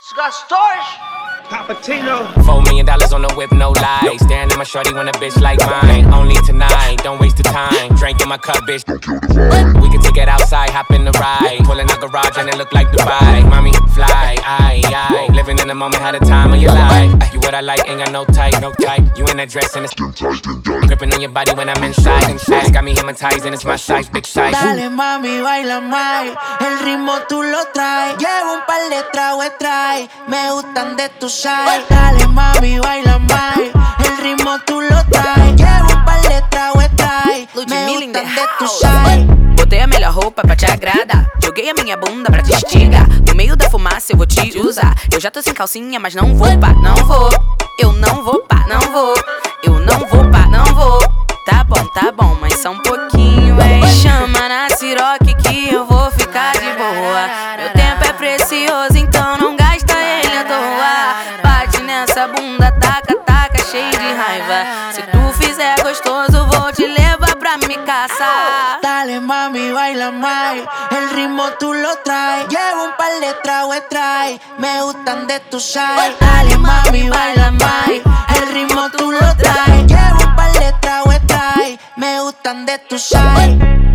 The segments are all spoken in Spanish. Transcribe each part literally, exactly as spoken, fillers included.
Four million dollars on the whip, no lies. Staring at my shorty when a bitch like mine. Only tonight, don't waste the time. Drink in my cup, bitch. Don't kill the vibe. We can take it outside, hop in the ride. Pulling out garage and it look like Dubai. Mommy, fly, aye, aye. Living in the moment, had the time of your life. You what I like, ain't got no type, no type. You in that dress and it's skin tight, skin tight. Gripping on your body when I'm inside, inside. Got me hypnotized and it's my size, big size. Dale mami, baila más. El ritmo tú lo traes. Llevo un par de tragos, trae. Me gustan de tu side. Dale mami, baila más. El ritmo tú lo traes. Llevo um par de tragos, trae. Me gustan de tu side. Botei a melhor roupa pra te agradar. Joguei a minha bunda pra te estigar. No meio da fumaça eu vou te usar. Eu já tô sem calcinha, mas não vou pá, não vou. Eu não vou pá, não vou. Eu não vou pá, não vou. Tá bom, tá bom, mas só um pouquinho, hein. Chama na siroque que eu vou ficar de boa. Meu tempo é precioso, então não gasta ele à toa. Bate nessa bunda, taca, taca, cheio de raiva. Se tu fizer gostoso, vou te levar pra me caçar. Dale mami, baila más. El ritmo tú lo traes. Llevo un par de tragos, trae. Me gustan de tu side. Dale mami, baila más. El ritmo tú lo traes. Llevo un par de tragos, trae. Me gustan de tu side.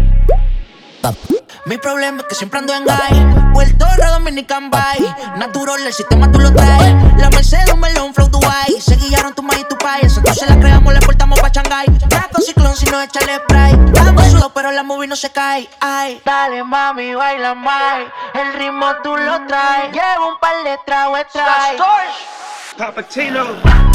Mi problema es que siempre ando en high. Puerto Rico, Dominican Bay. Natural, el sistema tú lo traes. La Mercedes, un melón, flow Dubai. Se guiaron tu maíz y tu país. Entonces la creamos, la exportamos pa' Shanghai. Draco, ciclón, si no échale spray. Estamos sudados, pero la movie no se cae. Ay, dale mami, baila más. El ritmo tú lo traes. Llevo un par de tragos, trae. Papatino.